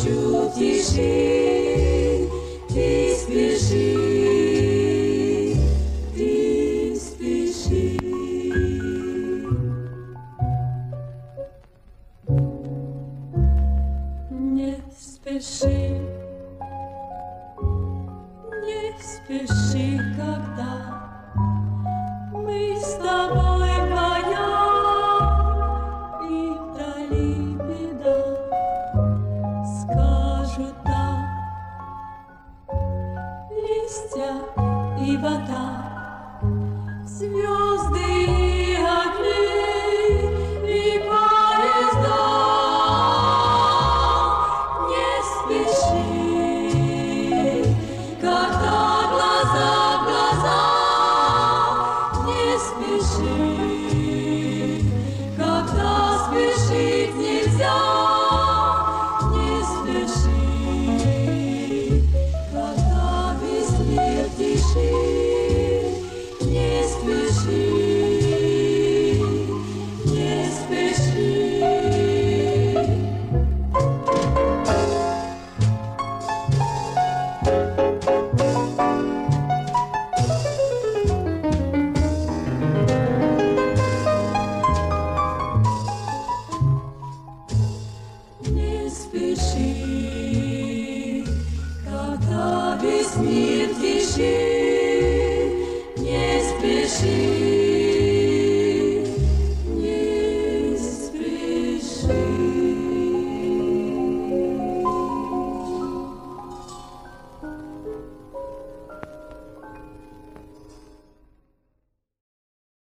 ночью в тиши, ты спеши, ты спеши. Не спеши, не спеши, когда мы с тобой вдвоем, и вдали беда. Скажут так листья и вода, звезды и огни, и поезда. Не спеши, когда глаза в глаза, не спеши, когда спешить нельзя. Не спеши, когда весь мир в тиши, не спеши, не спеши. Не спеши, когда весь мир в тиши, не спеши.